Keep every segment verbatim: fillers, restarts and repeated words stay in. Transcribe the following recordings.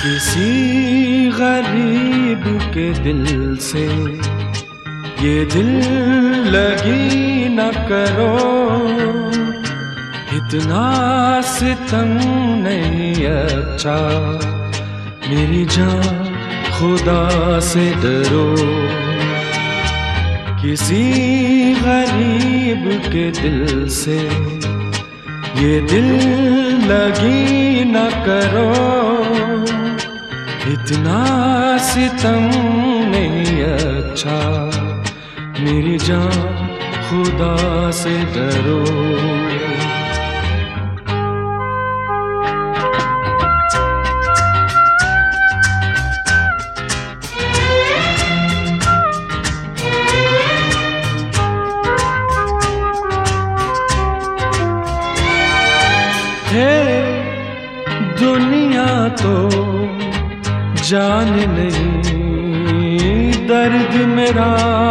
किसी गरीब के दिल से ये दिल लगी न करो, इतना सितम नहीं अच्छा। मेरी जान खुदा से डरो, किसी गरीब के दिल से ये दिल लगी न करो, इतना सितम नहीं अच्छा। मेरी जान खुदा से डरो। है दुनिया तो जान नहीं दर्द मेरा,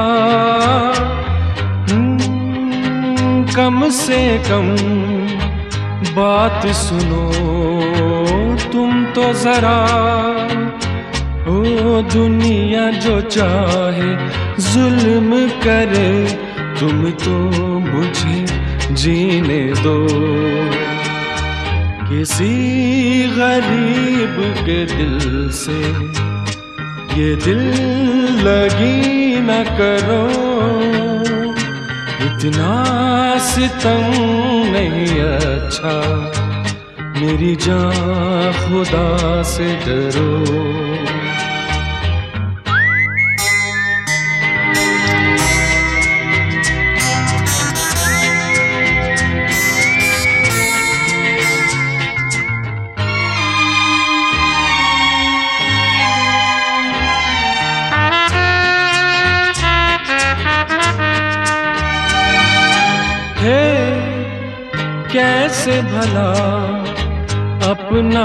कम से कम बात सुनो तुम तो जरा। ओ दुनिया जो चाहे जुल्म करे, तुम तो मुझे जीने दो। किसी गरीब के दिल से ये दिल लगी न करो, इतना सितम नहीं अच्छा। मेरी जान खुदा से डरो। कैसे भला अपना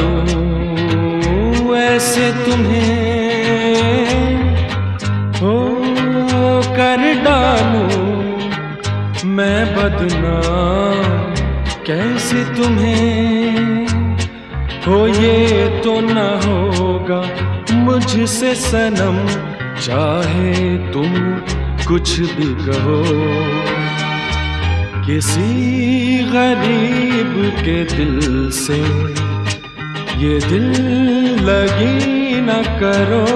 लूं ऐसे तुम्हें, हो कर डालूं मैं बदनाम कैसे तुम्हें। हो ये तो न होगा मुझसे सनम, चाहे तुम कुछ भी कहो। किसी गरीब के दिल से ये दिल लगी न करो,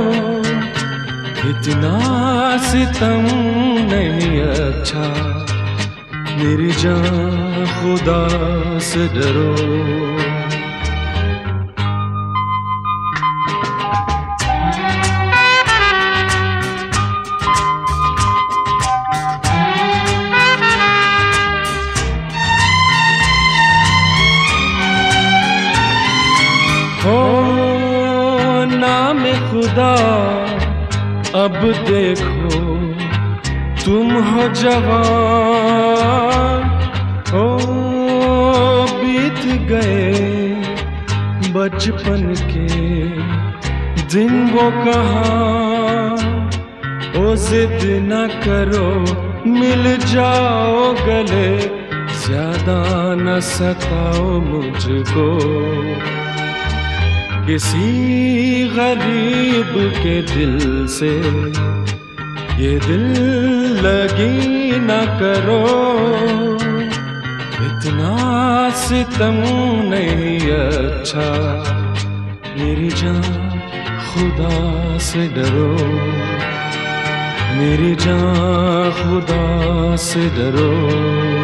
इतना सितम नहीं अच्छा। मेरी जान खुदा से डरो। हो नाम खुदा अब देखो तुम हो जवान, हो बीत गए बचपन के दिन वो कहाँ। ओ जिद न करो मिल जाओ गले, ज्यादा न सताओ मुझको। किसी गरीब के दिल से ये दिल लगी न करो, इतना सितम नहीं अच्छा। मेरी जान खुदा से डरो, मेरी जान खुदा से डरो।